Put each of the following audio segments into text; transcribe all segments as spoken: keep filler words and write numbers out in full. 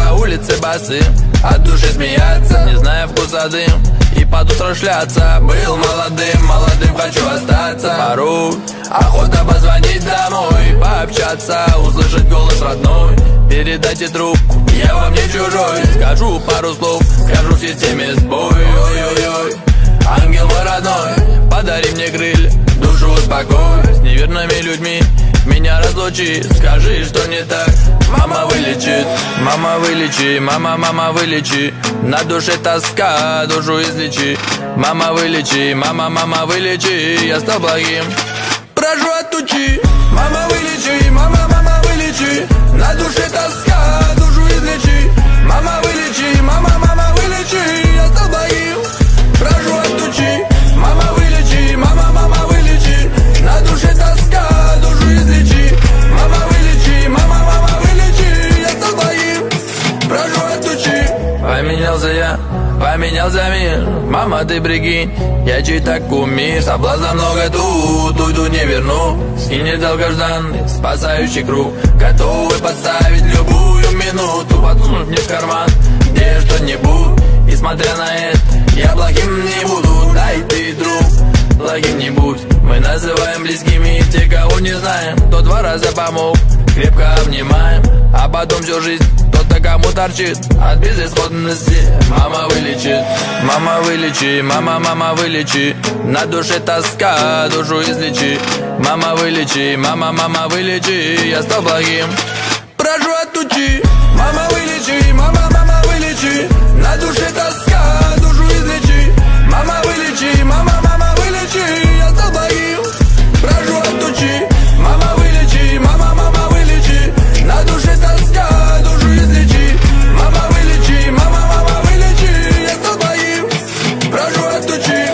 по улице босым, от души смеяться, не зная вкуса дым, и под утро шляться. Был молодым, молодым хочу остаться. Порой охота позвонить домой, пообщаться, услышать голос родной. Передайте трубку, я вам не чужой. Скажу пару слов, скажу в системе сбой. Ой-ой-ой, ангел мой родной, подари мне крылья, душу успокой. С неверными людьми меня разлучи, скажи, что не так, мама вылечит. Мама вылечи, мама, мама вылечи, на душе тоска, душу излечи. Мама вылечи, мама, мама вылечи, я стал благим, прошу отучи. Мама вылечи, мама, мама вылечи, на душе тоска, душу излечи. Мама вылечи, мама, мама вылечи, я стал благим, прошу отучи. Мама вылечи, мама, мама вылечи, на душе тоска, душу излечи. Мама вылечи, мама, мама вылечи, я стал благим, прошу отучи. Поменялся я, поменялся мир, мама, ты прикинь, я чей-то кумир. Соблазна много тут, уйду не верну. Скинет долгожданный спасающий круг, готовый подставить любую минуту, подсунуть мне в карман где что-нибудь. И смотря на это, я плохим не буду. Дай ты, друг, плохим не будь. Мы называем близкими те, кого не знаем. Кто два раза помог, крепко обнимаем, а потом всю жизнь кто-то кому торчит от безысходности. Мама вылечит, мама вылечи, мама, мама вылечи, на душе тоска, душу излечи. Мама вылечи, мама, мама вылечи, я стал благим, прошу отучи. Мама вылечи, мама, мама вылечи, на душе тоска, душу излечи. Мама вылечи, мама, мама вылечи, я стал благим, прошу отучи. Мама вылечи, мама, мама вылечи, на душе тоска, душу излечи. Мама вылечи, мама, мама вылечи, я стал благим, прошу отучи.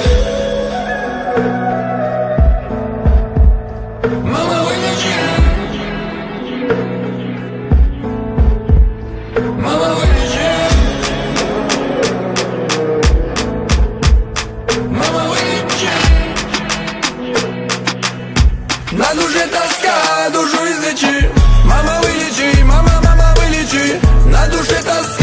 Мама вылечи, мама вылечи, мама вылечи. На душе тоска, душу излечи. Мама вылечи, мама, мама вылечи, на душе тоска.